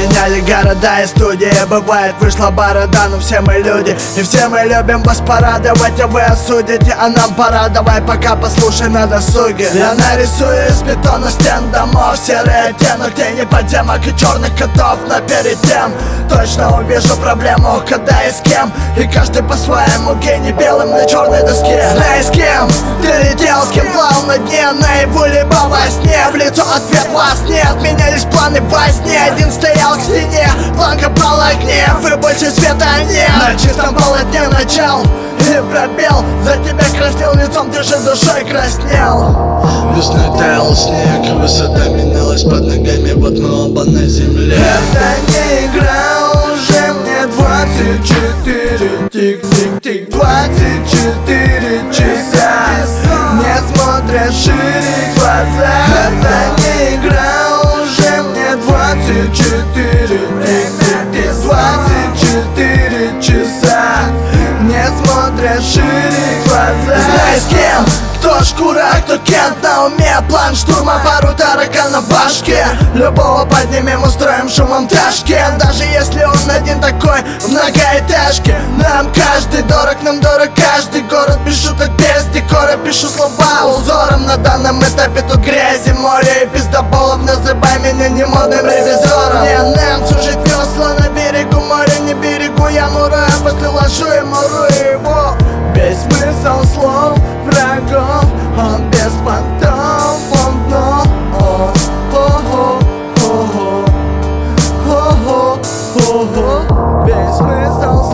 поменяли города и студии. Бывает, вышла борода, но все мы люди, и все мы любим вас порадовать, а вы осудите, а нам пора. Давай пока послушай на досуге. Я нарисую из бетона стен домов серый оттенок тени подземок и черных котов. Но перед тем точно увижу проблему, когда и с кем, и каждый по-своему гений белым на черной доске. Знай, с кем ты летел, с кем плавал на дне, наяву либо во сне. В лицо ответ вас нет, менялись планы во сне. Один стоял к стене, планка пала гнев, и больше света нет. На чистом полотне начал и пробел, за тебя краснел лицом, ты же душой краснел. Весной таял снег, высота менялась под ногами, вот мы оба на земле. Это не игра, уже мне 24, тик-тик-тик, 24 часа. Не смотря шире глаза. Это не игра, уже мне 24, тик-тик-тик, 24 часа. Не смотря шире глаза. Знай, с кем, кто шкура, а кто кент на уме. План штурма, пару тараканов в башке. Любого поднимем, устроим шумом Ташкент. Даже если он один такой в многоэтажке. Нам каждый дорог, нам дорог каждый город. Без шуток, без декора, пишу слова узором. На данном этапе тут грязи, море и пиздоболов. Называй меня немодным ревизором. Не нам сужить весла на берегу моря. Не берегу я мураю, после ложу и муру его. Весь смысл слов врагов, он без понтов, он дно. Весь смысл